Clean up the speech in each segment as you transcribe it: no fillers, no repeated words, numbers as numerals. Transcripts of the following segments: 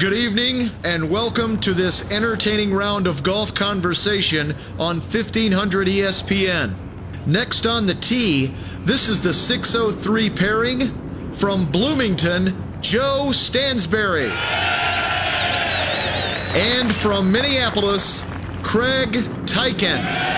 Good evening, and welcome to this entertaining round of golf conversation on 1500 ESPN. Next on the tee, this is the 603 pairing from Bloomington, Joe Stansberry. And from Minneapolis, Craig Tyken.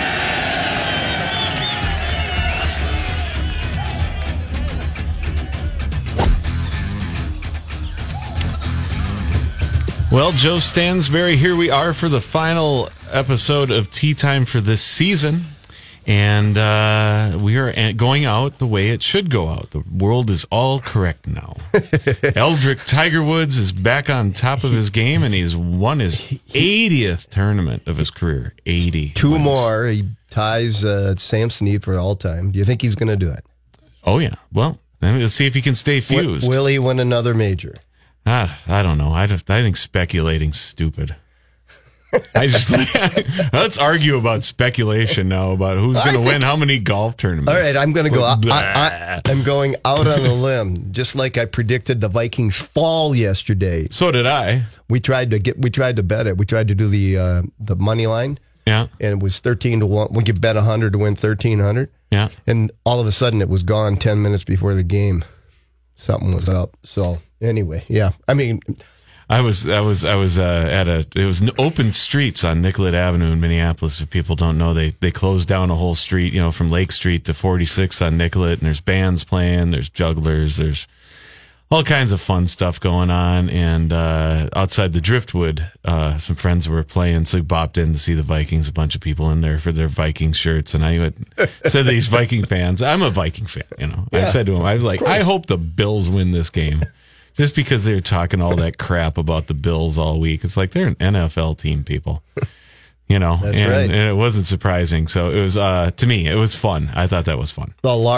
Well, Joe Stansberry, here we are for the final episode of Tea Time for this season. And we are going out the way it should go out. The world is all correct now. Eldrick Tiger Woods is back on top of his game, and he's won his 80th tournament of his career. 80. Two more. He ties Sam Snead for all time. Do you think he's going to do it? Oh, yeah. Well, let's see if he can stay fused. Will he win another major? I don't know. I think speculating's stupid. Let's argue about speculation now about who's going to win how many golf tournaments. All right, I'm going to go. I'm going out on a limb, just like I predicted the Vikings fall yesterday. So did I. We tried to bet it. We tried to do the money line. Yeah, and it was 13-1. We could bet 100 to win 1,300. Yeah, and all of a sudden it was gone 10 minutes before the game. Something was up. So anyway, yeah. I mean, I was it was open streets on Nicollet Avenue in Minneapolis. If people don't know, they closed down a whole street, from Lake Street to 46 on Nicollet, and there's bands playing, there's jugglers, there's all kinds of fun stuff going on. And outside the Driftwood, some friends were playing, so we bopped in to see the Vikings. A bunch of people in there for their Viking shirts, and I said to these Viking fans, I'm a Viking fan, Yeah. I said to them, I was like, I hope the Bills win this game. Just because they're talking all that crap about the Bills all week. It's like they're an NFL team, people. That's right. And it wasn't surprising. So it was, to me, it was fun. I thought that was fun.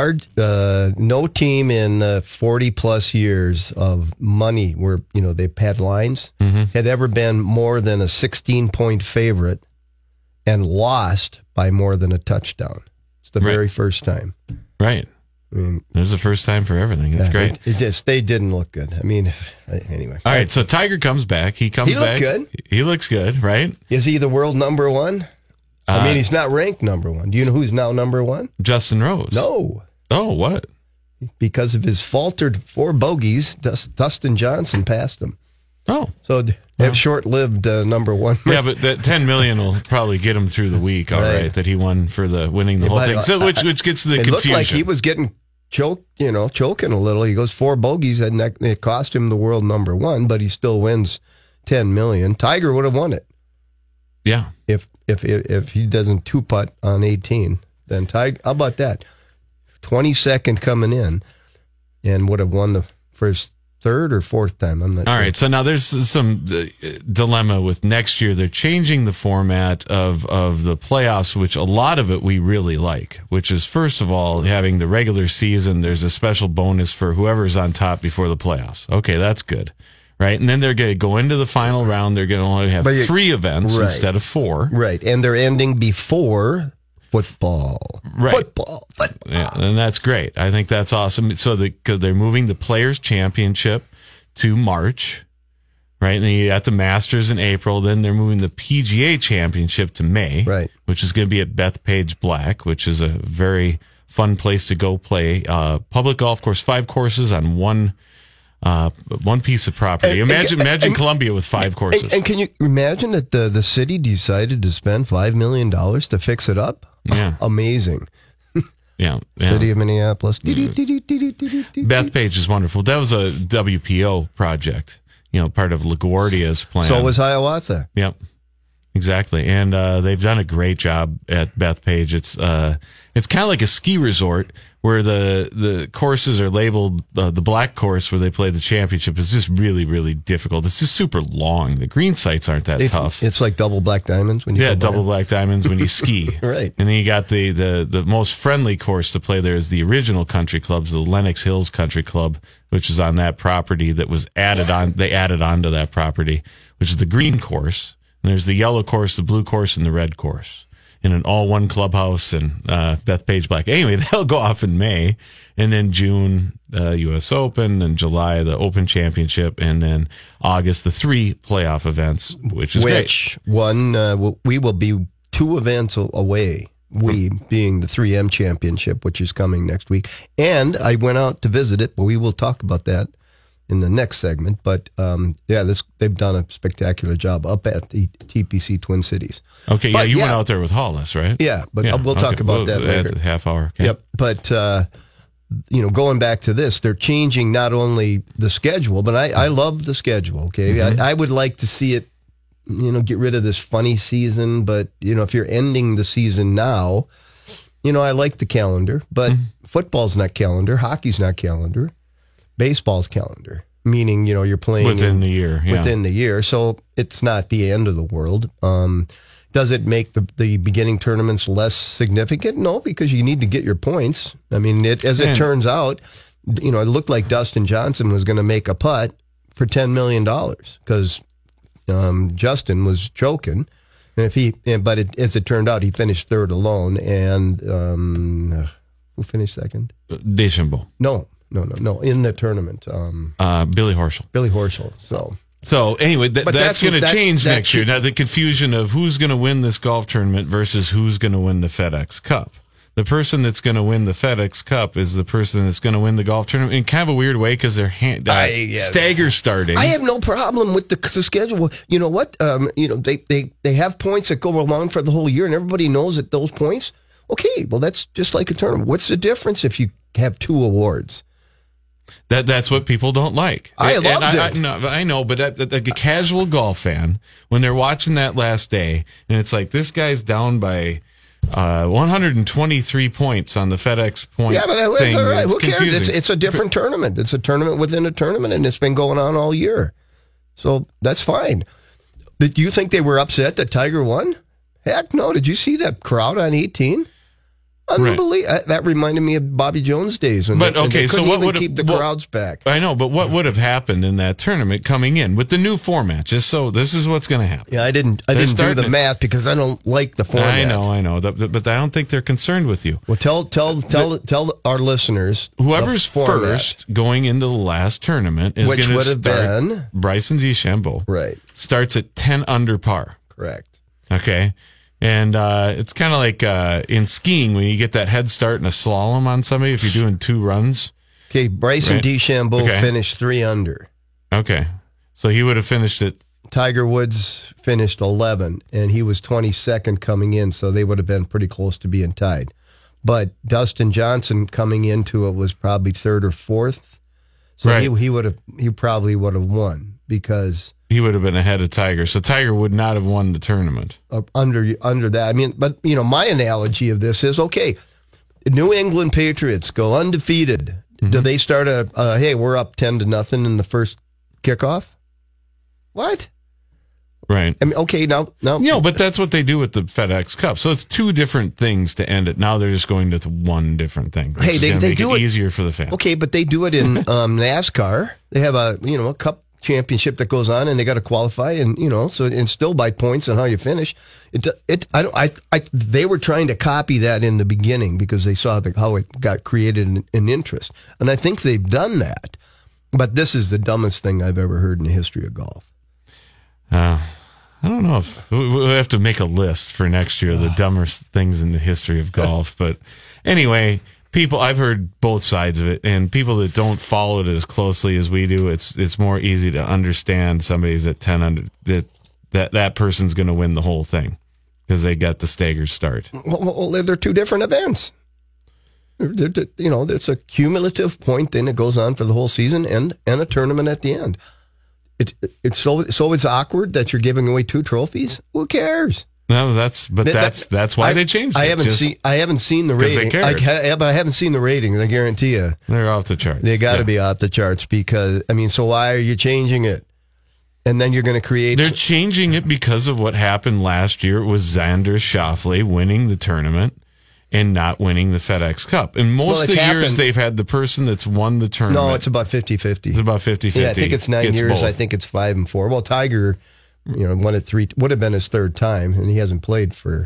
No team in 40 plus years of money where, they've had lines had ever been more than a 16-point favorite and lost by more than a touchdown. It's the very first time. Right. I mean, it was the first time for everything. It's great. They didn't look good. I mean, anyway. All right, so Tiger comes back. He looked good. He looks good, right? Is he the world number one? I mean, he's not ranked number one. Do you know who's now number one? Justin Rose. No. Oh, what? Because of his faltered 4 bogeys, Dustin Johnson passed him. Oh. So have short-lived number one. Yeah, but that $10 million will probably get him through the week, all right, that he won for winning the whole thing. So which gets the confusion. It looked like he was getting choking a little. He goes 4 bogeys, and it cost him the world number one, but he still wins $10 million. Tiger would have won it. Yeah. If he doesn't 2-putt on 18, then Tiger, how about that? 22nd coming in, and would have won the first 3rd or 4th time. I'm not sure. All right, so now there's some dilemma with next year. They're changing the format of the playoffs, which a lot of it we really like, which is, first of all, having the regular season. There's a special bonus for whoever's on top before the playoffs. Okay, that's good, right? And then they're going to go into the final round. They're going to only have 3 events instead of 4. Right, and they're ending before football. Right. Football. Yeah, and that's great. I think that's awesome. So they're moving the Players' Championship to March, right? And then you got the Masters in April. Then they're moving the PGA Championship to May, right? Which is going to be at Bethpage Black, which is a very fun place to go play. Public golf course, 5 courses on one piece of property. Imagine Columbia with 5 courses. And can you imagine that the city decided to spend $5 million to fix it up? Yeah. Amazing. Yeah. City of Minneapolis. Bethpage is wonderful. That was a WPO project, part of LaGuardia's plan. So was Hiawatha. Yep. Exactly. And they've done a great job at Bethpage. It's kind of like a ski resort where the courses are labeled, the black course where they play the championship is just really, really difficult. It's just super long. The green sites aren't that tough. It's like double black diamonds when you double black diamonds when you ski. Right. And then you got the most friendly course to play there is the original country clubs, the Lenox Hills Country Club, which is on that property that was added on. They added on to that property, which is the green course. And there's the yellow course, the blue course, and the red course. in an all-one clubhouse and Bethpage Black. Anyway, they'll go off in May, and then June, U.S. Open, and July, the Open Championship, and then August, the 3 playoff events, which is great. One, we will be 2 events away. We being the 3M Championship, which is coming next week. And I went out to visit it, but we will talk about that in the next segment. But they've done a spectacular job up at the TPC Twin Cities. Okay, but, you went out there with Hollis, right? Yeah, but we'll talk about that later. At half hour. Okay. Yep, but going back to this, they're changing not only the schedule, but I love the schedule. Okay, mm-hmm. I would like to see it, get rid of this funny season. But if you're ending the season now, I like the calendar. But football's not calendar, hockey's not calendar. Baseball's calendar, meaning, you're playing within the year. Yeah. Within the year. So it's not the end of the world. Does it make the beginning tournaments less significant? No, because you need to get your points. I mean, it turns out, it looked like Dustin Johnson was going to make a putt for $10 million because Justin was choking. And as it turned out, he finished third alone. And who finished second? DeChambeau. No, in the tournament. Billy Horschel. So anyway, that's going to change next year. Now, the confusion of who's going to win this golf tournament versus who's going to win the FedEx Cup. The person that's going to win the FedEx Cup is the person that's going to win the golf tournament in kind of a weird way because they're stagger starting. I have no problem with the schedule. You know what? They have points that go along for the whole year, and everybody knows that those points. Okay, well, that's just like a tournament. What's the difference if you have 2 awards? That's what people don't like. I loved it. I know, but a casual golf fan, when they're watching that last day, and it's like, this guy's down by 123 points on the FedEx point. Yeah, but that's all right. Who cares? It's a different tournament. It's a tournament within a tournament, and it's been going on all year. So that's fine. Did you think they were upset that Tiger won? Heck no. Did you see that crowd on 18? Unbelievable. Right. That reminded me of Bobby Jones' days. They couldn't keep the crowds back. I know, but what would have happened in that tournament coming in with the new format? Just so this is what's going to happen. Yeah, I didn't do the math because I don't like the format. I know, but I don't think they're concerned with you. Well, tell our listeners. Whoever's first going into the last tournament is going to start. Bryson DeChambeau. Right. Starts at 10 under par. Correct. Okay. And it's kind of like in skiing when you get that head start in a slalom on somebody if you're doing 2 runs. Okay, Bryson DeChambeau finished 3 under. Okay, so he would have finished it. Tiger Woods finished 11, and he was 22nd coming in, so they would have been pretty close to being tied. But Dustin Johnson coming into it was probably 3rd or 4th, so he probably would have won because he would have been ahead of Tiger. So Tiger would not have won the tournament. Under that. I mean, but, my analogy of this is, okay, New England Patriots go undefeated. Mm-hmm. Do they start hey, we're up 10-0 in the first kickoff? What? Right. I mean, okay, now. But that's what they do with the FedEx Cup. So it's 2 different things to end it. Now they're just going to one different thing. Hey, they do it easier for the fans. Okay, but they do it in NASCAR. They have a cup championship that goes on, and they got to qualify, and and still by points on how you finish. They were trying to copy that in the beginning because they saw how it got created an interest, and I think they've done that. But this is the dumbest thing I've ever heard in the history of golf. I don't know if we'll have to make a list for next year, the dumbest things in the history of golf. But anyway, I've heard both sides of it, and people that don't follow it as closely as we do, it's more easy to understand somebody's at 10 under that person's going to win the whole thing because they got the staggered start. Well, they're 2 different events. It's a cumulative point, then it goes on for the whole season and a tournament at the end. It's so it's awkward that you're giving away 2 trophies. Who cares? No, that's why they changed it. I haven't seen the rating. But I haven't seen the rating. I guarantee you, they're off the charts. They got to be off the charts because so why are you changing it? And then you're going to create. They're changing it because of what happened last year. It was Xander Schauffele winning the tournament and not winning the FedEx Cup. And most of the years they've had the person that's won the tournament. No, it's about 50-50. It's about 50-50. Yeah, I think it's 9 years. Both. I think it's 5 and 4. Well, Tiger, won it 3. Would have been his 3rd time, and he hasn't played for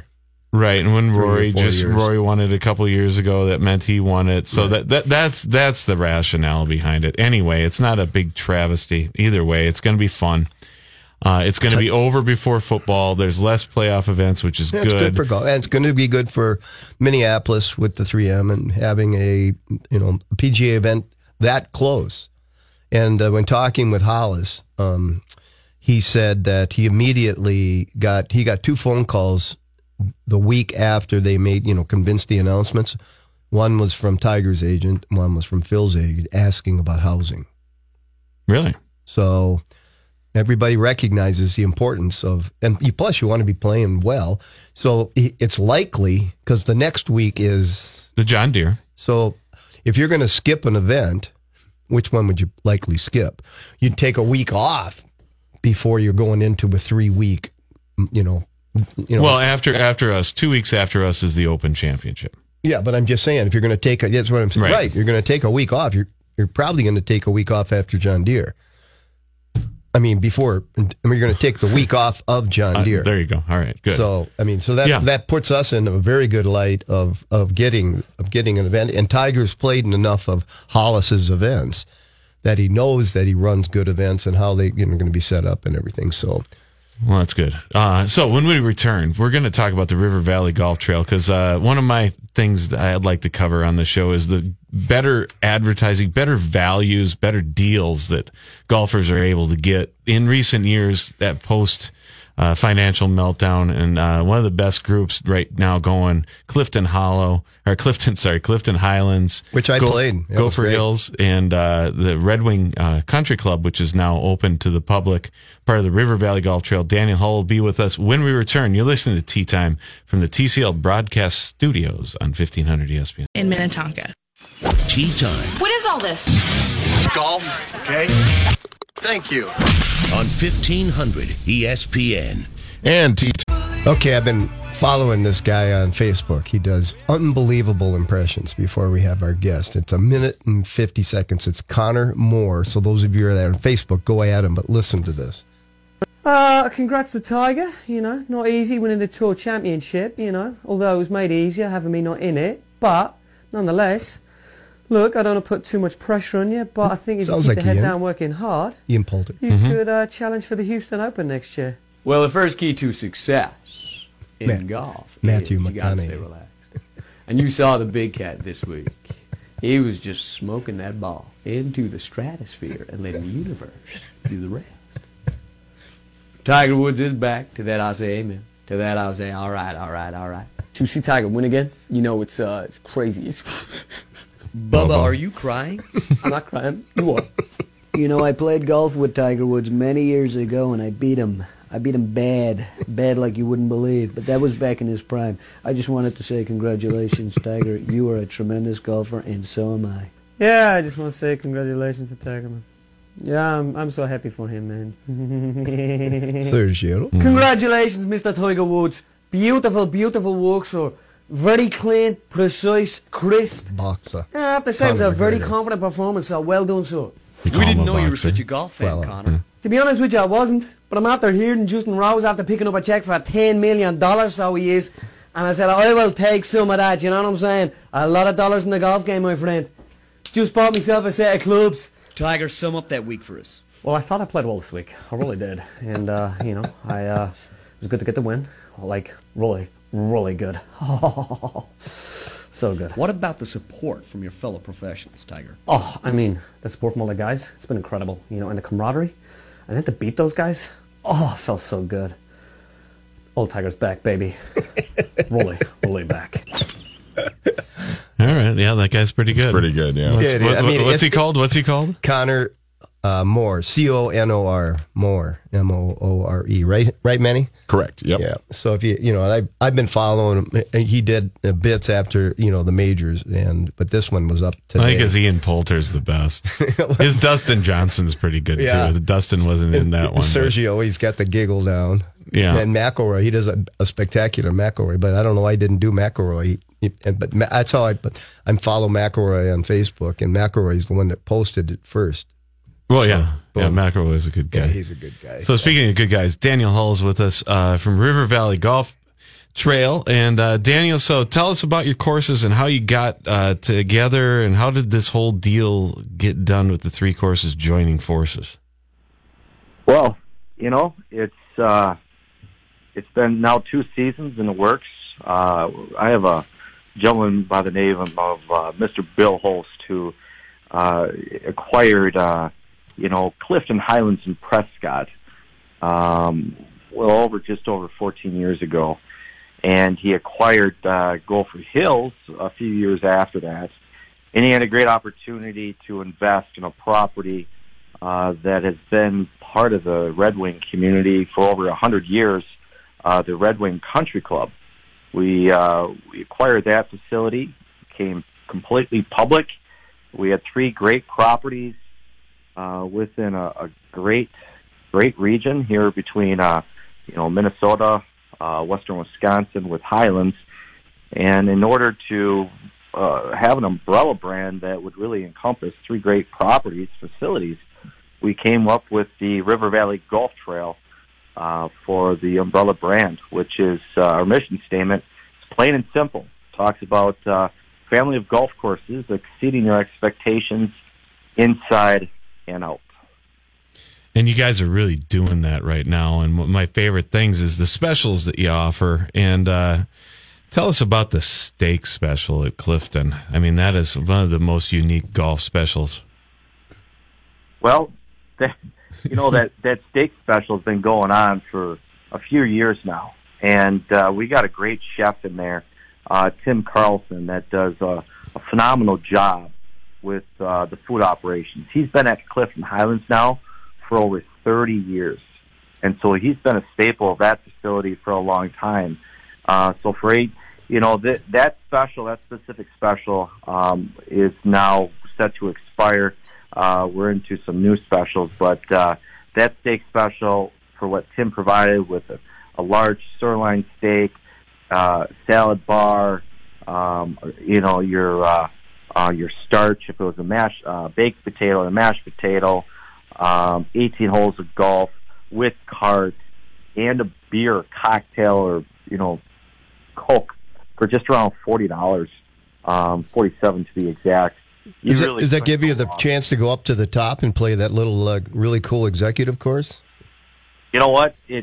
Right, and when 3 or 4 years. Rory won it a couple years ago, that meant he won it. So that's the rationale behind it. Anyway, it's not a big travesty either way. It's going to be fun. It's going to be over before football. There's less playoff events, which is It's good for golf, and it's going to be good for Minneapolis with the 3M and having a PGA event that close. And when talking with Hollis, he said that he immediately got 2 phone calls the week after they made convinced the announcements. One was from Tiger's agent, one was from Phil's agent, asking about housing. Really? So everybody recognizes the importance of, and plus you want to be playing well. So it's likely, because the next week is the John Deere. So if you're going to skip an event, which one would you likely skip? You'd take a week off before you're going into a 3-week, Well, after us, 2 weeks after us is the Open Championship. Yeah, but I'm just saying, if you're going to take that's what I'm saying. Right. You're going to take a week off. You're probably going to take a week off after John Deere. You're going to take the week off of John Deere. There you go. All right, good. So, that puts us in a very good light of getting an event. And Tiger's played in enough of Hollis's events that he knows that he runs good events and how they going to be set up and everything. So, well, that's good. So when we return, we're going to talk about the River Valley Golf Trail, because one of my things that I'd like to cover on the show is the better advertising, better values, better deals that golfers are able to get in recent years that post financial meltdown. And one of the best groups right now going, Clifton Highlands, which I played, Gopher Hills, and the Red Wing Country Club, which is now open to the public, part of the River Valley Golf Trail. Daniel Hull will be with us when we return. You're listening to Tea Time from the TCL Broadcast Studios on 1500 ESPN in Minnetonka. Tea Time. What is all this? It's golf, okay? Thank you. On 1500 ESPN. And Tea Time. Okay, I've been following this guy on Facebook. He does unbelievable impressions before we have our guest. It's 1 minute and 50 seconds. It's Connor Moore. So those of you who are there on Facebook, go at him, but listen to this. Congrats to Tiger. Not easy winning the Tour Championship, although it was made easier having me not in it. But, nonetheless, look, I don't want to put too much pressure on you, but I think if you keep the head down working hard, Ian Poulter, you could challenge for the Houston Open next year. Well, the first key to success in golf Matthew is you got to stay McConaughey. relaxed. And you saw the big cat this week. He was just smoking that ball into the stratosphere and letting the universe do the rest. Tiger Woods is back. To that I say amen. To that I say all right. To see Tiger win again, it's crazy. It's Bubba, are you crying? I'm not crying. You are. I played golf with Tiger Woods many years ago, and I beat him. Bad like you wouldn't believe. But that was back in his prime. I just wanted to say congratulations, Tiger. You are a tremendous golfer, and so am I. Yeah, I just want to say congratulations to Tiger, man. Yeah, I'm so happy for him, man. Sergio. Congratulations, Mr. Tiger Woods. Beautiful walk, sir. Very clean, precise, crisp. Boxer. I have to say, it was a very confident performance, so well done, sir. We didn't know you were such a golf fan, Connor. To be honest with you, I wasn't. But I'm after hearing Justin Rose after picking up a check for $10 million, so he is. And I said, I will take some of that, you know what I'm saying? A lot of dollars in the golf game, my friend. Just bought myself a set of clubs. Tiger, sum up that week for us. Well, I thought I played well this week. I really did. And, it was good to get the win. Like, really, really good. So good. What about the support from your fellow professionals, Tiger? Oh, the support from all the guys, it's been incredible. And the camaraderie. And then to beat those guys, it felt so good. Old Tiger's back, baby. really back. All right, yeah, that guy's pretty good. It's pretty good, yeah. What's he called? Connor Moore, Conor Moore, Moore, right, Manny? Correct. Yep. Yeah. So if I've been following him. He did bits after the majors, but this one was up today. I think his Ian Poulter's the best. His Dustin Johnson's pretty good too. Dustin wasn't in that one. Sergio, he's got the giggle down. Yeah. And McIlroy, he does a spectacular McIlroy, but I don't know why I didn't do McIlroy. But that's how I follow McIlroy on Facebook, and McIlroy's the one that posted it first. Well, McIlroy is a good guy. Yeah, he's a good guy. So speaking of good guys, Daniel Hull is with us from River Valley Golf trail. And Daniel, so tell us about your courses and how you got together, and how did this whole deal get done with the 3 courses joining forces? Well, it's been now 2 seasons in the works. I have a gentleman by the name of Mr. Bill Holst, who acquired, Clifton Highlands in Prescott, just over 14 years ago. And he acquired Gopher Hills a few years after that. And he had a great opportunity to invest in a property that has been part of the Red Wing community for over 100 years, the Red Wing Country Club. We acquired that facility, became completely public. We had 3 great properties within a great region here between Minnesota, western Wisconsin with Highlands. And in order to have an umbrella brand that would really encompass 3 great facilities, we came up with the River Valley Golf Trail for the umbrella brand, which is our mission statement. It's plain and simple. It talks about family of golf courses exceeding your expectations inside and out. And you guys are really doing that right now. And one of my favorite things is the specials that you offer. And tell us about the steak special at Clifton. I mean, that is one of the most unique golf specials. Well, that steak special has been going on for a few years now. And we got a great chef in there, Tim Carlson, that does a phenomenal job with the food operations. He's been at Clifton Highlands now for over 30 years. And so he's been a staple of that facility for a long time. So for that specific special is now set to expire. We're into some new specials, but that steak special, for what Tim provided with a large sirloin steak, salad bar, your starch, if it was a baked potato, a mashed potato, 18 holes of golf with cart, and a beer, cocktail, or Coke for just around $40, $47 to be exact. Does that give you the chance to go up to the top and play that little really cool executive course? You know what? It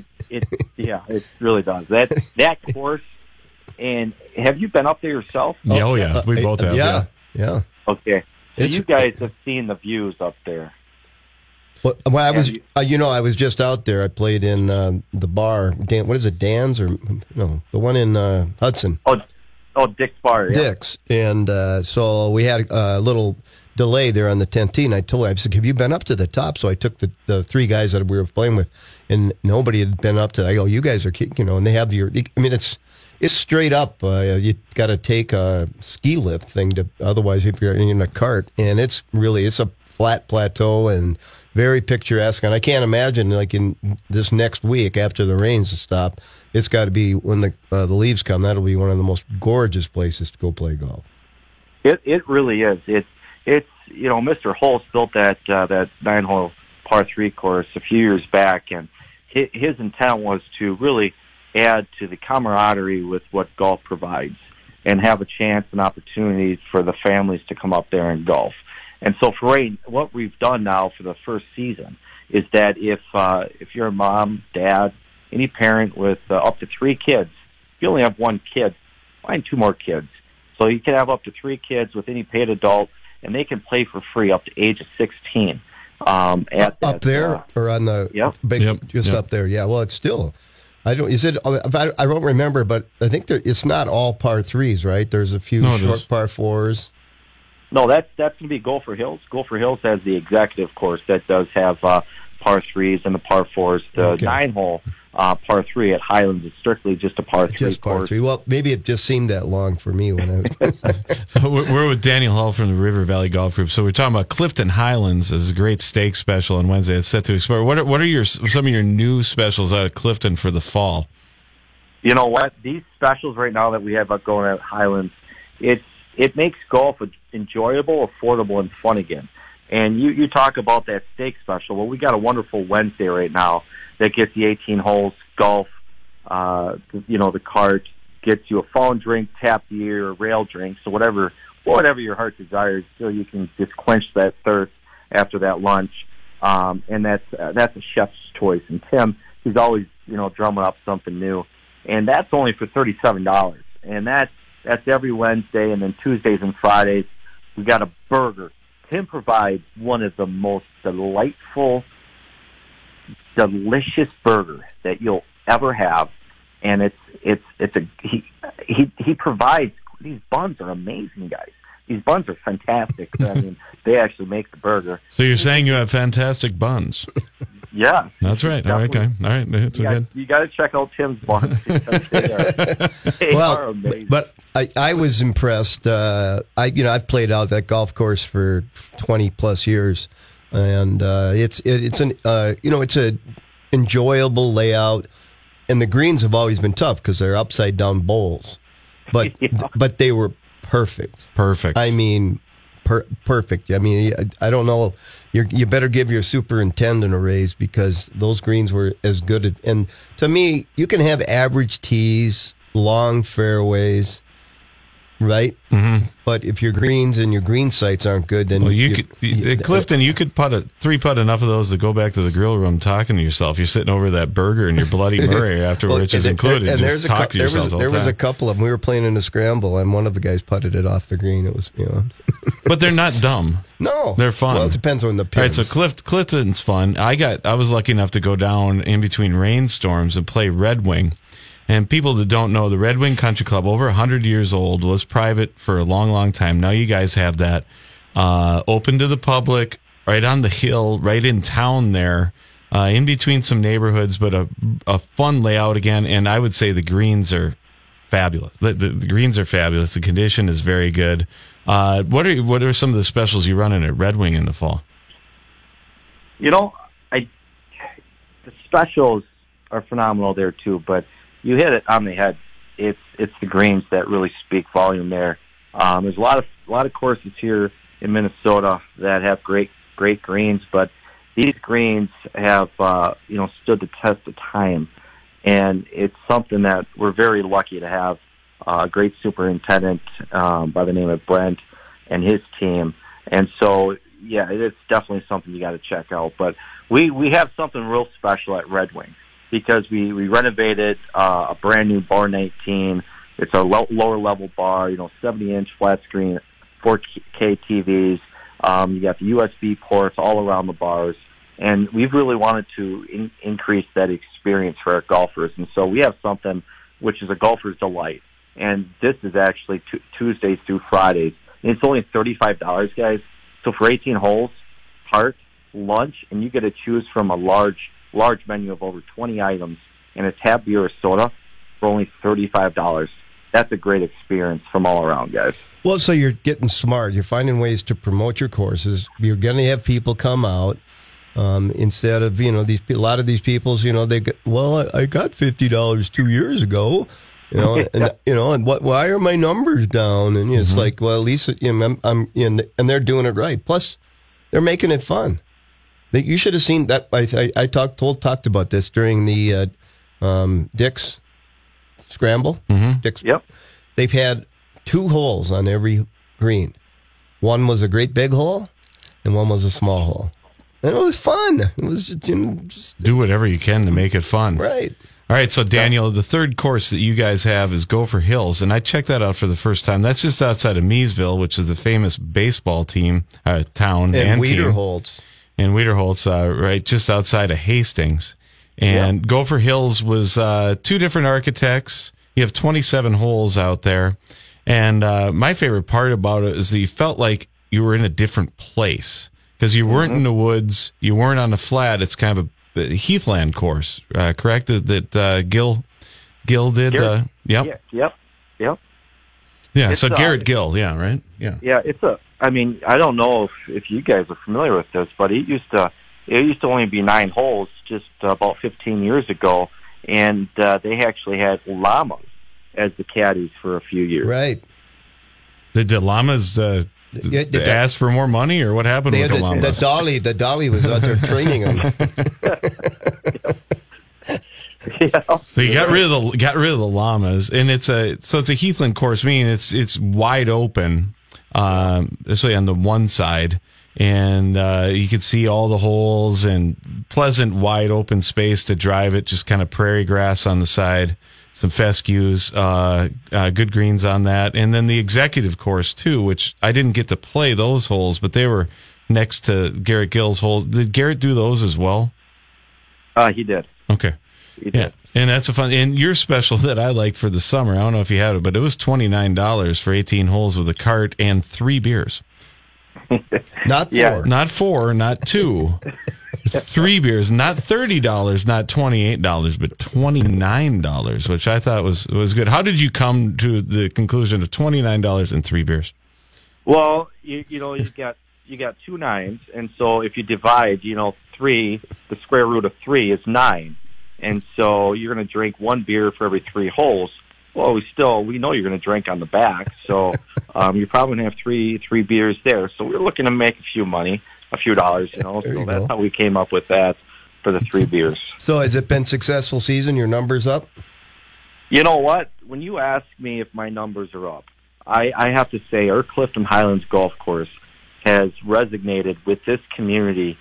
really does. That course. And have you been up there yourself? Oh yeah, we both have. Yeah. Okay. So you guys have seen the views up there. Well, I was, I was just out there. I played in the bar. What is it, Dan's or no? The one in Hudson. Oh, Dick's Bar. Yeah. Dick's, and so we had a little delay there on the 10th tee. And I told her, I said, "Have you been up to the top?" So I took the 3 guys that we were playing with, and nobody had been up to. I go, "You guys are, and they have your. I mean, it's straight up. You got to take a ski lift thing otherwise if you're in a cart, and it's a flat plateau and very picturesque. And I can't imagine, like, in this next week after the rains stop, it's got to be when the leaves come. That'll be one of the most gorgeous places to go play golf. It really is. It's Mr. Holst built that 9-hole par 3 course a few years back, and his intent was to really add to the camaraderie with what golf provides and have a chance and opportunity for the families to come up there and golf. And so what we've done now for the first season is that if you're a mom, dad, any parent with up to 3 kids, if you only have 1 kid, find 2 more kids. So you can have up to 3 kids with any paid adult, and they can play for free up to age of 16. Up there or on the up there? Yeah. Well, it's still. I don't remember, but I think it's not all par 3s, right? There's a few short par 4s. No, that's going to be Gopher Hills. Gopher Hills has the executive course that does have par 3s and the par 4s. The 9-hole par 3 at Highlands is strictly just a par 3 just course. Par 3. Well, maybe it just seemed that long for me when I. So we're with Daniel Hall from the River Valley Golf Group. So we're talking about Clifton Highlands. This is a great steak special on Wednesday. It's set to expire. What are some of your new specials out of Clifton for the fall? You know what? These specials right now that we have going at Highlands, it makes golf enjoyable, affordable, and fun again. And you talk about that steak special. Well, we got a wonderful Wednesday right now that gets the 18 holes, golf, the cart, get you a phone drink, tap beer, or rail drink. So whatever your heart desires, so you can just quench that thirst after that lunch. And that's a chef's choice. And Tim, he's always, drumming up something new. And that's only for $37. And that's every Wednesday, and then Tuesdays and Fridays, we got a burger. Tim provides one of the most delightful, delicious burger that you'll ever have. And he provides, these buns are amazing, guys. These buns are fantastic. I mean, they actually make the burger. So you're saying you have fantastic buns? Yeah. That's right. All right, okay. All right. It's good. You got to check out Tim's buns because they are amazing. But I was impressed. I've played out that golf course for 20 plus years, and it's an enjoyable layout, and the greens have always been tough because they're upside down bowls, but but they were perfect. Perfect. I mean, perfect. I mean, I don't know. You better give your superintendent a raise because those greens were as good. And to me, you can have average tees, long fairways, right? Mm-hmm. But if your greens and your green sites aren't good, then Clifton, you could three putt enough of those to go back to the grill room talking to yourself. You're sitting over that burger and your Bloody Murray after which is included. And just talk to yourself. There was a couple of them. We were playing in a scramble, and one of the guys putted it off the green. It was, But they're not dumb. No, they're fun. Well, it depends on the pins. All right, so Clifton's fun. I was lucky enough to go down in between rainstorms and play Red Wing. And people that don't know, the Red Wing Country Club, over 100 years old, was private for a long, long time. Now you guys have that open to the public, right on the hill, right in town there, in between some neighborhoods, but a fun layout again. And I would say the greens are fabulous. The greens are fabulous. The condition is very good. What are some of the specials you run in at Red Wing in the fall? The specials are phenomenal there too, but you hit it on the head. It's the greens that really speak volume there. There's a lot of courses here in Minnesota that have great greens, but these greens have stood the test of time, and it's something that we're very lucky to have a great superintendent by the name of Brent and his team. And so, yeah, it's definitely something you got to check out. But we have something real special at Red Wing, because we renovated a brand new bar 19. It's a lower level bar, 70-inch flat screen, 4K TVs. You got the USB ports all around the bars, and we've really wanted to increase that experience for our golfers. And so we have something which is a golfer's delight, and this is actually Tuesdays through Fridays. And it's only $35, guys. So for 18 holes, cart, lunch, and you get to choose from a large menu of over 20 items and a tap beer or soda for only $35. That's a great experience from all around, guys. Well, so you're getting smart. You're finding ways to promote your courses. You're going to have people come out instead of, a lot of these people's, they get, I got $50 2 years ago, and why are my numbers down? And it's like, well, at least, I'm in, and they're doing it right. Plus, they're making it fun. You should have seen that. I talked about this during the Dick's Scramble. Mm-hmm. Dick's, yep. They've had 2 holes on every green. One was a great big hole, and one was a small hole. And it was fun. It was just do whatever you can to make it fun. Right. All right, so Daniel, the third course that you guys have is Gopher Hills, and I checked that out for the first time. That's just outside of Miesville, which is the famous baseball team, town and team. Wiederholz. In Wiederholz, right just outside of Hastings. And Gopher Hills was 2 different architects. You have 27 holes out there. And my favorite part about it is that you felt like you were in a different place, because you weren't in the woods, you weren't on the flat. It's kind of a Heathland course, correct? That Gill did? Yep. Yeah, so Garrett Gill, right? Yeah. Yeah, I don't know if you guys are familiar with this, but it used to only be 9 holes just about 15 years ago, and they actually had llamas as the caddies for a few years. Right. Did the llamas ask for more money, or what happened with the llamas? The dolly was out there training them. So you got rid of the llamas, and it's a Heathland course, meaning it's wide open, especially on the one side, and you can see all the holes and pleasant wide open space to drive it. Just kind of prairie grass on the side, some fescues, good greens on that, and then the executive course too, which I didn't get to play those holes, but they were next to Garrett Gill's holes. Did Garrett do those as well? He did. Okay. Yeah, and that's a fun. And your special that I liked for the summer, I don't know if you had it, but it was $29 for 18 holes with a cart and 3 beers. Not 4. Yeah. Not 4, not 2. 3 beers, not $30, not $28, but $29, which I thought was good. How did you come to the conclusion of $29 and 3 beers? Well, you got 2 9s, and so if you divide, 3, the square root of 3 is 9. And so you're going to drink 1 beer for every 3 holes. Well, we know you're going to drink on the back, so you're probably going to have three beers there. So we're looking to make a few dollars, So that's how we came up with that for the 3 beers. So has it been a successful season? Your numbers up? You know what? When you ask me if my numbers are up, I have to say our Clifton Highlands Golf Course has resonated with this community,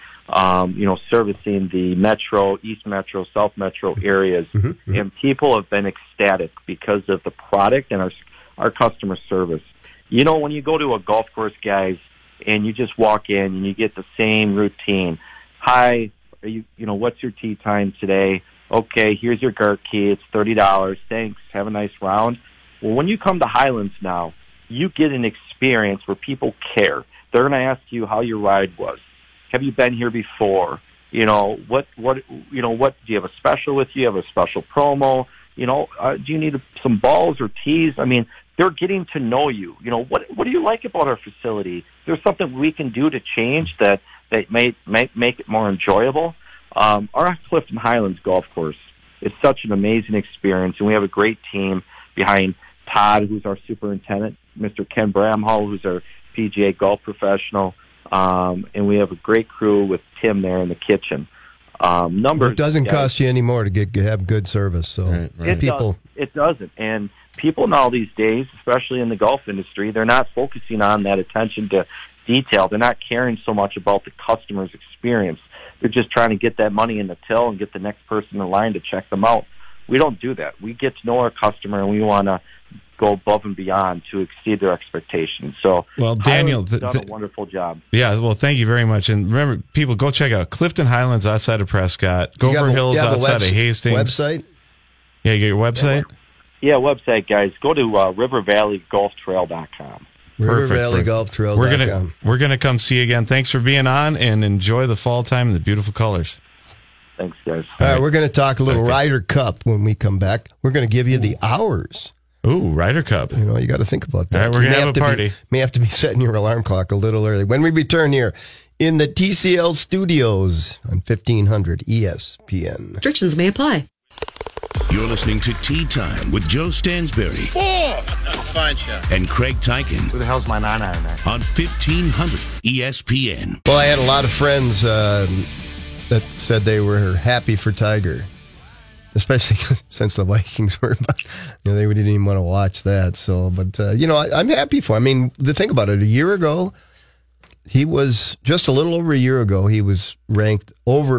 servicing the Metro, East Metro, South Metro areas. Mm-hmm. And people have been ecstatic because of the product and our customer service. When you go to a golf course, guys, and you just walk in and you get the same routine. Hi, what's your tee time today? Okay, here's your cart key. It's $30. Thanks. Have a nice round. Well, when you come to Highlands now, you get an experience where people care. They're going to ask you how your ride was. Have you been here before? What do you have a special with you? Have a special promo? Do you need some balls or tees? I mean, they're getting to know you. What do you like about our facility? There's something we can do to change that may make it more enjoyable. Our Clifton Highlands Golf Course is such an amazing experience, and we have a great team behind Todd, who's our superintendent, Mr. Ken Bramhall, who's our PGA golf professional, and we have a great crew with Tim there in the kitchen. Numbers. It doesn't cost you any more to have good service, so right. It doesn't, and people now these days, especially in the golf industry, they're not focusing on that attention to detail. They're not caring so much about the customer's experience. They're just trying to get that money in the till and get the next person in line to check them out. We don't do that. We get to know our customer, and we want to go above and beyond to exceed their expectations. So, well, Daniel, done a wonderful job. Yeah, well, thank you very much. And remember, people, go check out Clifton Highlands outside of Prescott, Gopher Hills outside of Hastings. Website? Yeah, you got your website? Yeah, website, guys. Go to rivervalleygolftrail.com. rivervalleygolftrail.com. We're gonna come see you again. Thanks for being on, and enjoy the fall time and the beautiful colors. Thanks, guys. All right, we're going to talk a little Ryder Cup when we come back. We're going to give you the hours. Ooh, Ryder Cup. You got to think about that. All right, we're going to have a party. May have to be setting your alarm clock a little early. When we return here in the TCL studios on 1500 ESPN. Restrictions may apply. You're listening to Tea Time with Joe Stansberry. Fine show. And Craig Tyken. Who the hell's my 9-iron man? On 1500 ESPN. Well, I had a lot of friends that said they were happy for Tiger, especially since the Vikings were, they didn't even want to watch that. So, but I'm happy for him. I mean, think about it. A year ago, just a little over a year ago, he was ranked over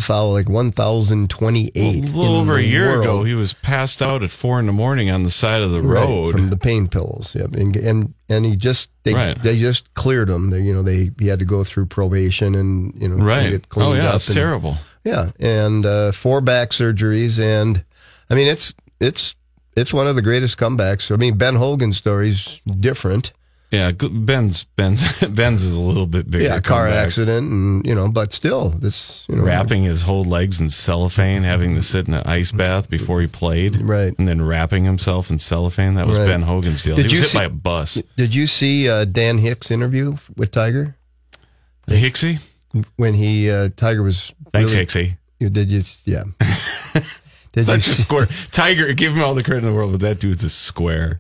1,028. A little over a year ago, he was passed out at 4 a.m. on the side of the road from the pain pills. Yep. And they just cleared him. He had to go through probation and get cleaned up. It's terrible. Yeah, and 4 back surgeries, and I mean it's one of the greatest comebacks. I mean, Ben Hogan's story's different. Yeah, Ben's is a little bit bigger. Yeah, car accident, and but still, this wrapping his whole legs in cellophane, having to sit in an ice bath before he played, right, and then wrapping himself in cellophane. That was Ben Hogan's deal. He was hit by a bus. Did you see Dan Hicks' interview with Tiger? Hicksy? When Tiger was thanks, Hicksy. Did you? Yeah. Such a square. Tiger, give him all the credit in the world, but that dude's a square.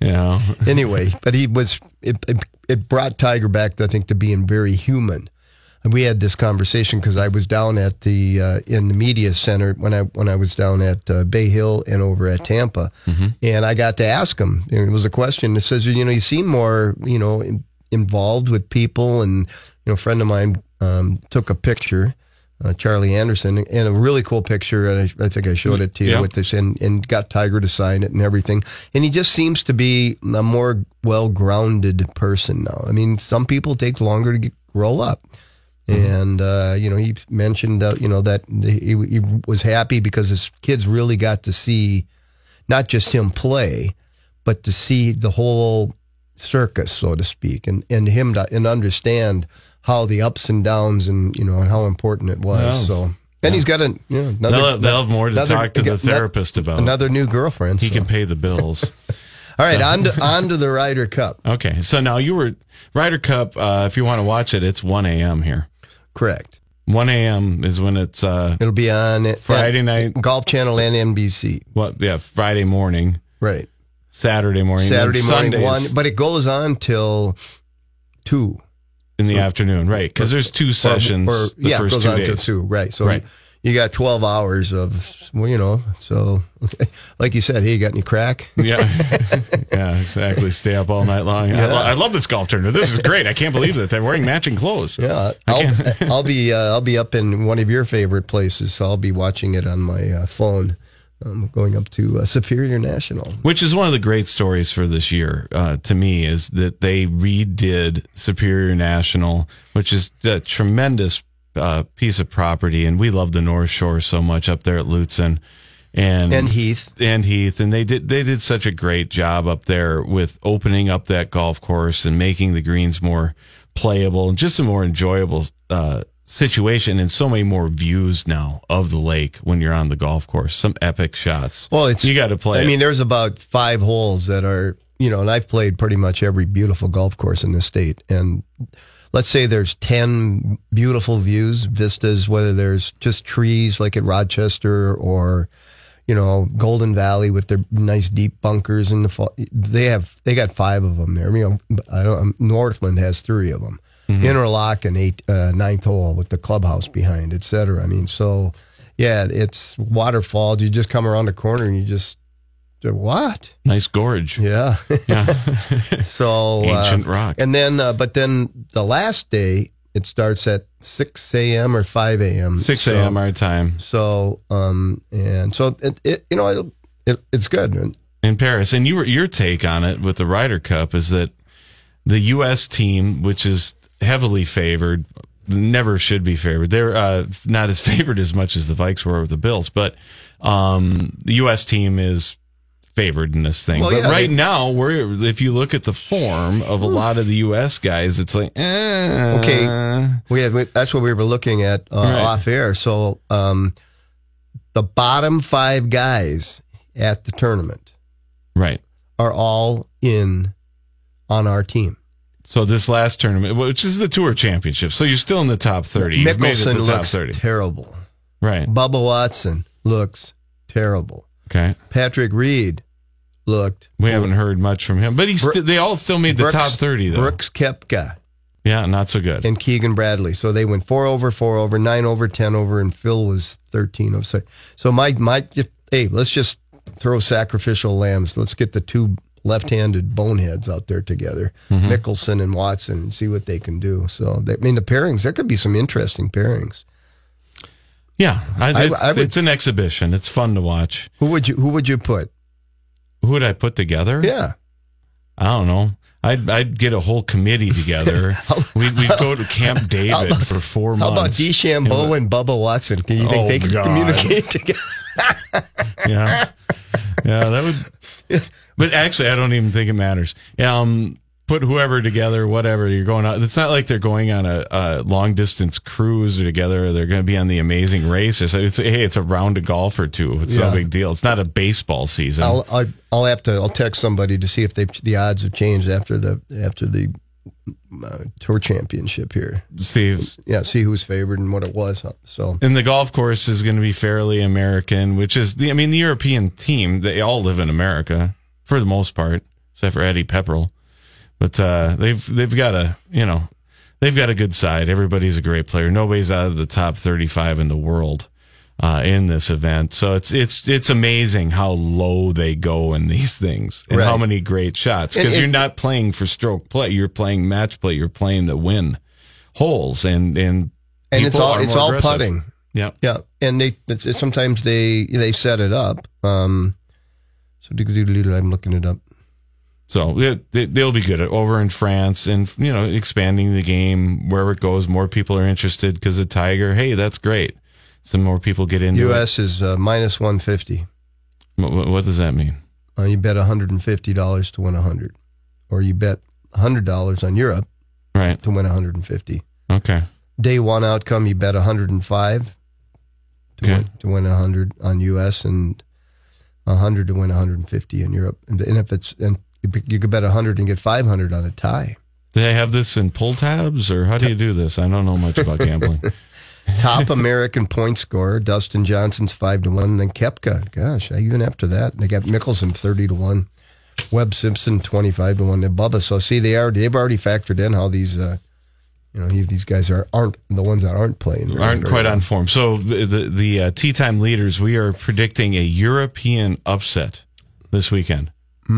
Anyway, but it brought Tiger back, I think, to being very human. we had this conversation because I was down at the in the media center when I was down at Bay Hill and over at Tampa, and I got to ask him. It was a question that says, you seem more, involved with people, and a friend of mine took a picture. Charlie Anderson, and a really cool picture, and I think I showed it to you with this, and got Tiger to sign it and everything. And he just seems to be a more well-grounded person now. I mean, some people take longer to grow up. And, he mentioned, that he was happy because his kids really got to see not just him play, but to see the whole circus, so to speak, and him and understand how the ups and downs and how important it was. And he's got they'll have more to talk to the therapist about. Another new girlfriend. He can pay the bills. All right, on to the Ryder Cup. Okay, so now you were Ryder Cup. If you want to watch it, it's 1 a.m. here. Correct. 1 a.m. is when it's. It'll be on Friday night, Golf Channel and NBC. Friday morning. Right. Saturday morning. Sundays. 1, but it goes on till 2. In the afternoon, right? Because there's 2 sessions. The first it goes 2 on days. till 2, right? So you got 12 hours of, so like you said, hey, you got any crack? Yeah, exactly. Stay up all night long. Yeah. I love this golf tournament. This is great. I can't believe that they're wearing matching clothes. Yeah, I'll be up in one of your favorite places, so I'll be watching it on my phone. Going up to Superior National. Which is one of the great stories for this year, to me, is that they redid Superior National, which is a tremendous piece of property. And we love the North Shore so much up there at Lutsen. And Heath. And they did such a great job up there with opening up that golf course and making the greens more playable and just a more enjoyable situation, and so many more views now of the lake when you're on the golf course. Some epic shots. Well, you got to play. I mean, there's about 5 holes that are, and I've played pretty much every beautiful golf course in the state. And let's say there's 10 beautiful vistas, whether there's just trees like at Rochester or, Golden Valley with their nice deep bunkers in the fall. They got 5 of them there. Northland has 3 of them. Interlochen 9th hole with the clubhouse behind, etc. I mean, so it's waterfalls. You just come around the corner and you just what? Nice gorge. Yeah. So ancient rock. And then, but then the last day it starts at 6 a.m. or 5 a.m. 6 a.m. our time. So and so it's good in Paris. And your take on it with the Ryder Cup is that the U.S. team, which is heavily favored, never should be favored. They're not as favored as much as the Vikes were with the Bills, but the U.S. team is favored in this thing. But right now, if you look at the form of a lot of the U.S. guys, it's like, okay, that's what we were looking at off air. So the bottom 5 guys at the tournament, are all in on our team. So this last tournament, which is the Tour Championship, so you're still in the top 30. You've made it to the top 30. Terrible. Right. Bubba Watson looks terrible. Okay. Patrick Reed looked. We haven't heard much from him, but they all still made the top 30, though. Brooks Koepka. Yeah, not so good. And Keegan Bradley. So they went 4 over, 4 over, 9 over, 10 over, and Phil was 13 over. So let's just throw sacrificial lambs. Let's get the 2 left-handed boneheads out there together, Mickelson and Watson, and see what they can do. So, the pairings, there could be some interesting pairings. Yeah, it's an exhibition. It's fun to watch. Who would you put? Who would I put together? Yeah, I don't know. I'd get a whole committee together. We'd go to Camp David for 4 months. How about DeChambeau and Bubba Watson? Do you think they could communicate together? Yeah, that would. But actually, I don't even think it matters. Put whoever together, whatever you're going on. It's not like they're going on a long distance cruise together. Or they're going to be on the Amazing Race. It's a round of golf or 2. It's no big deal. It's not a baseball season. I'll text somebody to see if the odds have changed after the Tour Championship here. See who's favored and what it was. So, and the golf course is going to be fairly American, which is the European team. They all live in America for the most part, except for Eddie Pepperell. But they've got they've got a good side. Everybody's a great player. Nobody's out of the top 35 in the world in this event. So it's amazing how low they go in these things and how many great shots. Because you're not playing for stroke play. You're playing match play. You're playing to win holes. And it's all aggressive. putting. Yeah. Yeah. And sometimes they set it up. I'm looking it up. So they'll be good over in France and, expanding the game wherever it goes. More people are interested because of Tiger. Hey, that's great. Some more people get into U.S. is minus 150. What does that mean? You bet $150 to win 100. Or you bet $100 on Europe right, to win 150. Okay. Day one outcome, you bet 105 to win 100 on U.S. and 100 to win 150 in Europe. And you could bet 100 and get 500 on a tie. Do they have this in pull tabs, or how do you do this? I don't know much about gambling. Top American point scorer, Dustin Johnson's 5-1, and then Koepka. Gosh, even after that, they got Mickelson 30-1, Webb Simpson 25-1 above us. So see, they've already factored in how these these guys aren't the ones that aren't playing, aren't quite on form. So the Tee Time leaders, we are predicting a European upset this weekend.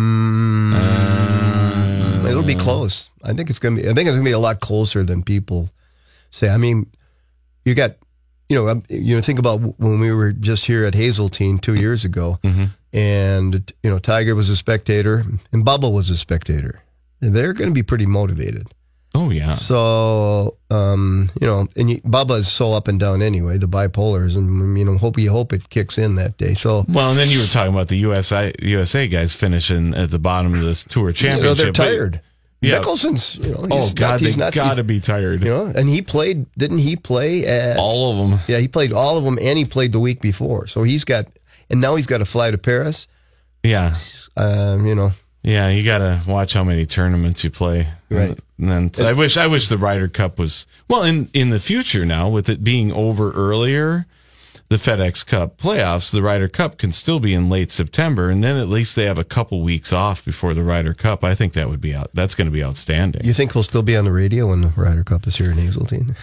It'll be close. I think it's going to be a lot closer than people say. I mean, you got, think about when we were just here at Hazeltine 2 years ago, and, Tiger was a spectator and Bubba was a spectator. And they're going to be pretty motivated. Oh, yeah. So, Bubba is so up and down anyway, the bipolars, and, hope it kicks in that day. So, well, and then you were talking about the USA guys finishing at the bottom of this tour championship. They're tired. Yeah. Mickelson's, he's got to be tired. And he played, didn't he play at all of them? Yeah, he played all of them, and he played the week before. So now he's got to fly to Paris. Yeah. Yeah, you got to watch how many tournaments you play. Right. And I wish the Ryder Cup was, well, in the future now, with it being over earlier, the FedEx Cup playoffs, the Ryder Cup can still be in late September, and then at least they have a couple weeks off before the Ryder Cup. I think that's going to be outstanding. You think we'll still be on the radio when the Ryder Cup is here in Hazeltine?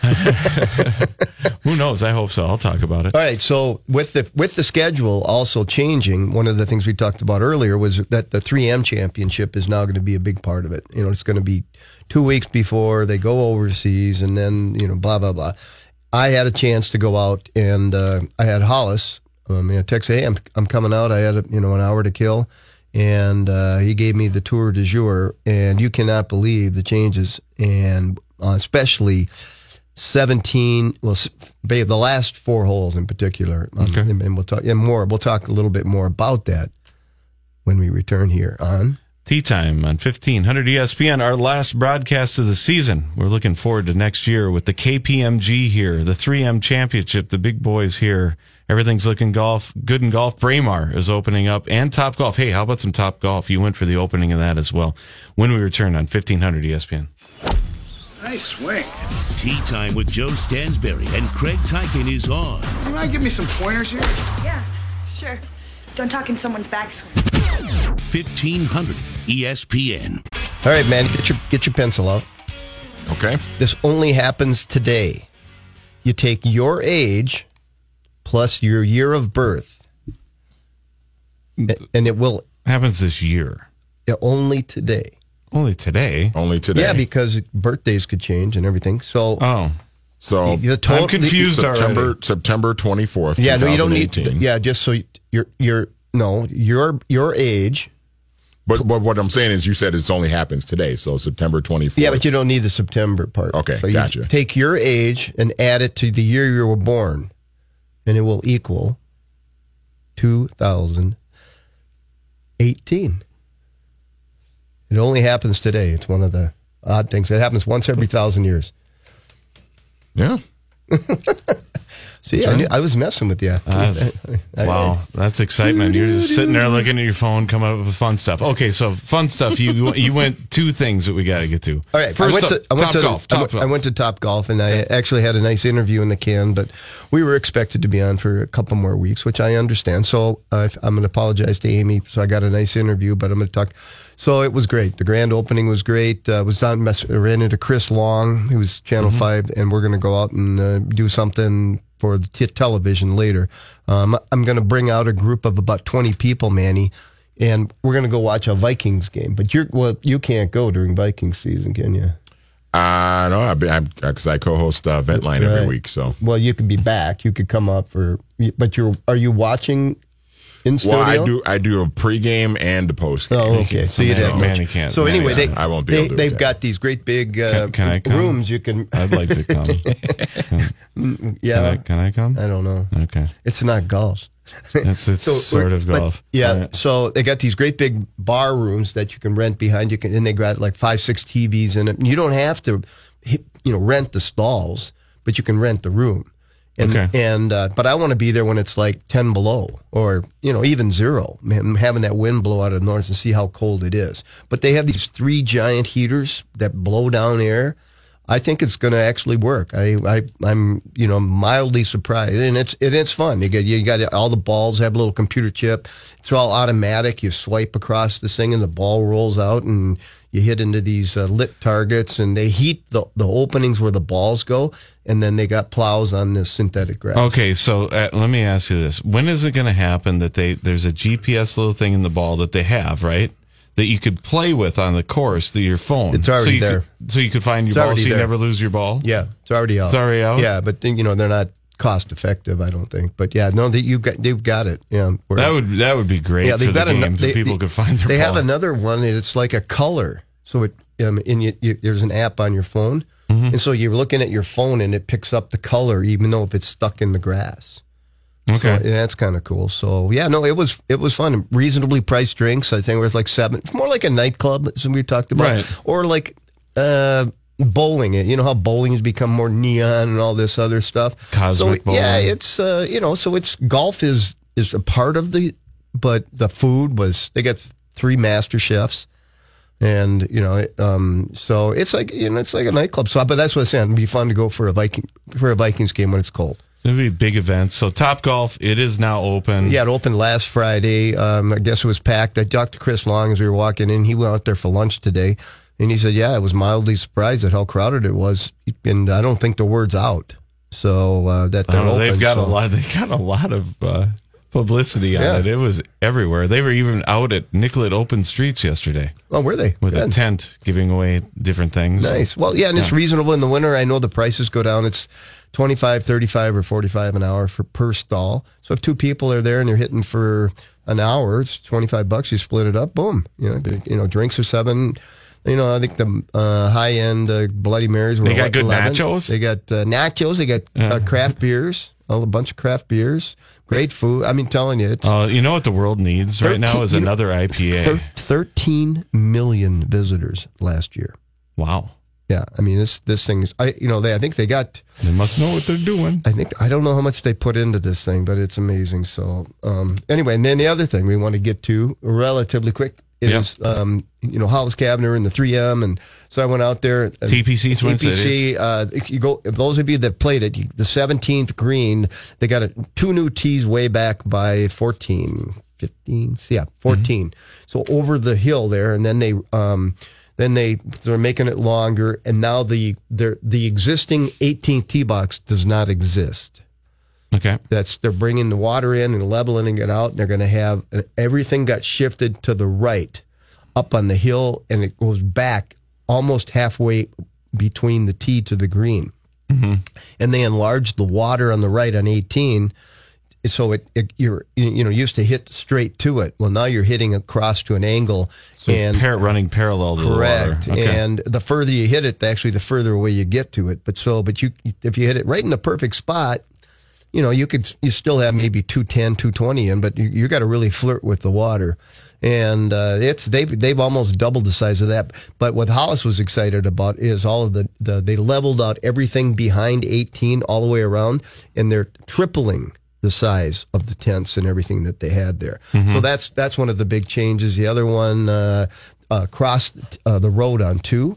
Who knows? I hope so. I'll talk about it. All right. So with the schedule also changing, one of the things we talked about earlier was that the 3M Championship is now going to be a big part of it. It's going to be 2 weeks before they go overseas, and then blah blah blah. I had a chance to go out, and I had Hollis text, hey, I'm coming out. I had an hour to kill, and he gave me the tour du jour, and you cannot believe the changes, and especially 17. Well, the last 4 holes in particular, and we'll talk more. We'll talk a little bit more about that when we return here on Tee Time on 1500 ESPN, our last broadcast of the season. We're looking forward to next year with the KPMG here, the 3M Championship, the big boys here. Everything's looking good in golf. Braemar is opening up, and Top Golf. Hey, how about some Top Golf? You went for the opening of that as well. When we return on 1500 ESPN. Nice swing. Tee Time with Joe Stansberry and Craig Tyken is on. You mind giving me some pointers here? Yeah, sure. Don't talk in someone's backswing. 1500 ESPN. All right, man, get your pencil out. Okay. This only happens today. You take your age plus your year of birth, and it will happens this year. Yeah, only today. Only today. Only today. Yeah, because birthdays could change and everything. So So I'm confused September 24th. Yeah, 2018. no, you don't need. Yeah, just so your age. But what I'm saying is, you said it only happens today, so September 24th. Yeah, but you don't need the September part. Okay, so gotcha. You take your age and add it to the year you were born, and it will equal 2018. It only happens today. It's one of the odd things. It happens once every 1,000 years. Yeah. See, I was messing with you. Wow, that's excitement. You're just sitting there looking at your phone, coming up with fun stuff. Okay, so fun stuff. You went 2 things that we got to get to. All right, first I went to Top Golf, and I actually had a nice interview in the can, but we were expected to be on for a couple more weeks, which I understand. So I'm going to apologize to Amy. So I got a nice interview, but I'm going to talk. So it was great. The grand opening was great. Ran into Chris Long, who was Channel 5, and we're going to go out and do something for the television later. I'm going to bring out a group of about 20 people, Manny, and we're going to go watch a Vikings game. But you can't go during Vikings season, can you? No, because I co-host Ventline every week. So, well, you could be back. You could come up but are you watching in studio? Well, I do a pregame and a postgame. Oh, okay. So you'd have Manny can't. So anyway, I won't be able to. They've got these great big can I come? rooms. You can. I'd like to come. Yeah. Can I come? I don't know. Okay. It's not golf. It's sort of golf. Yeah. Right. So they got these great big bar rooms that you can rent behind. And they got like 5-6 TVs in it. And you don't have to, rent the stalls, but you can rent the room. But I want to be there when it's like 10 below or, even 0, having that wind blow out of the north and see how cold it is. But they have these 3 giant heaters that blow down air. I think it's going to actually work. I'm mildly surprised, and it's fun. You got all the balls have a little computer chip. It's all automatic. You swipe across this thing, and the ball rolls out, and you hit into these lit targets, and they heat the openings where the balls go, and then they got plows on this synthetic grass. Okay, so let me ask you this: when is it going to happen that there's a GPS little thing in the ball that they have, right? That you could play with on the course through your phone. It's already there. So you could find your ball so you never lose your ball? Yeah, it's already out. It's already out? Yeah, but they're not cost effective, I don't think. But yeah, no, they've got it. Yeah, that would be great for the games if people could find their ball. They have another one, and it's like a color. So there's an app on your phone, and so you're looking at your phone, and it picks up the color, even though if it's stuck in the grass. Okay, so, that's kind of cool. So yeah, no, it was fun. Reasonably priced drinks. I think it was like $7. More like a nightclub, as we talked about, right? Or like bowling. You know how bowling has become more neon and all this other stuff. Cosmic bowling. Yeah, it's so it's golf is a part of but the food was. They got 3 master chefs. And so it's like it's like a nightclub. So, but that's what I'm saying. It'd be fun to go for a Vikings game when it's cold. It'll be a big event. So Top Golf, it is now open. Yeah, it opened last Friday. I guess it was packed. I talked to Chris Long as we were walking in. He went out there for lunch today, and he said, "Yeah, I was mildly surprised at how crowded it was." And I don't think the word's out. So that they're open. They've got a lot. They got a lot of publicity on it. It was everywhere. They were even out at Nicollet Open Streets yesterday. Oh, were they? With a tent giving away different things. Nice. Well, yeah, and it's reasonable in the winter. I know the prices go down. It's $25, $35, or $45 an hour per stall. So if 2 people are there and they're hitting for an hour, it's $25. You split it up, boom. Drinks are $7. I think the high end Bloody Marys were. They got good 11. nachos. They got nachos. They got craft beers. A bunch of craft beers. Great food. I mean, telling you, it's. You know what the world needs right now is another IPA. 13 million visitors last year. Wow. Yeah, I mean this thing is. I think they got. They must know what they're doing. I don't know how much they put into this thing, but it's amazing. So anyway, and then the other thing we want to get to relatively quick is Hollis Cavner and the 3M, and so I went out there. TPC Twin Cities. If you go, if those of you that played it, the 17th green, they got 2 new tees way back by 14. 14. So over the hill there, and then they're making it longer, and now the existing 18th tee box does not exist. Okay. They're bringing the water in and leveling it out, and they're going to have everything got shifted to the right up on the hill, and it goes back almost halfway between the tee to the green. Mm-hmm. And they enlarged the water on the right on 18, so you're used to hit straight to it. Well, now you're hitting across to an angle, so and running parallel to correct. the water. Okay. And the further you hit it, actually, the further away you get to it. But if you hit it right in the perfect spot, you still have maybe 210, 220 in, but you got to really flirt with the water. And they've almost doubled the size of that. But what Hollis was excited about is all of they leveled out everything behind 18 all the way around, and they're tripling the size of the tents and everything that they had there. Mm-hmm. So that's one of the big changes. The other one crossed the road on 2,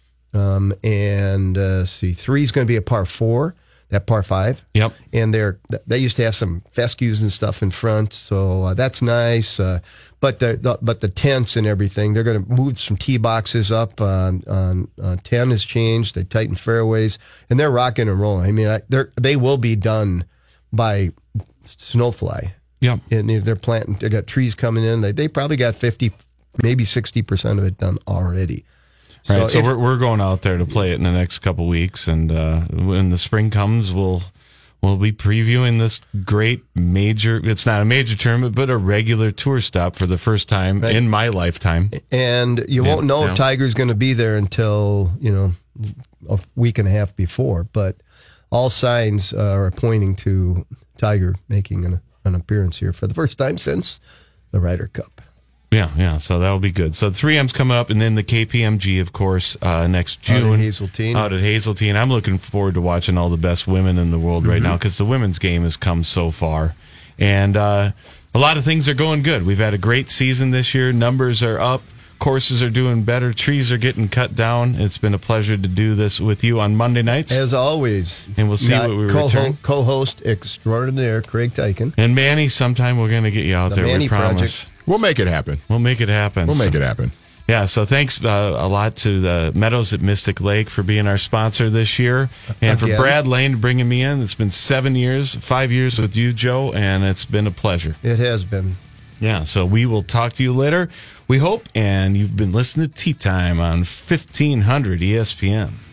and 3 is going to be a par 4. That par 5. Yep. And they used to have some fescues and stuff in front, so that's nice. But the tents and everything, they're going to move some tee boxes up on 10 has changed. They tightened fairways, and they're rocking and rolling. I mean, they will be done by snowfly. Yeah. And they're planting. They got trees coming in. They probably got 50, maybe 60% of it done already. Right, so we're going out there to play it in the next couple weeks, and when the spring comes, we'll be previewing this great major. It's not a major tournament, but a regular tour stop for the first time in my lifetime. And you won't know if Tiger's going to be there until a week and a half before. But all signs are pointing to Tiger making an appearance here for the first time since the Ryder Cup. Yeah, so that'll be good. So 3M's coming up, and then the KPMG, of course, next June. Out at Hazeltine. I'm looking forward to watching all the best women in the world right now, because the women's game has come so far. And a lot of things are going good. We've had a great season this year. Numbers are up. Courses are doing better. Trees are getting cut down. It's been a pleasure to do this with you on Monday nights. As always. And we'll see what we return. Co-host extraordinaire, Craig Tyken. And Manny, sometime we're going to get you out there, Manny we promise. Project. We'll make it happen. We'll make it happen. Yeah, so thanks a lot to the Meadows at Mystic Lake for being our sponsor this year. And for Brad Lane bringing me in. It's been 5 years with you, Joe, and it's been a pleasure. It has been. Yeah, so we will talk to you later, we hope. And you've been listening to Tea Time on 1500 ESPN.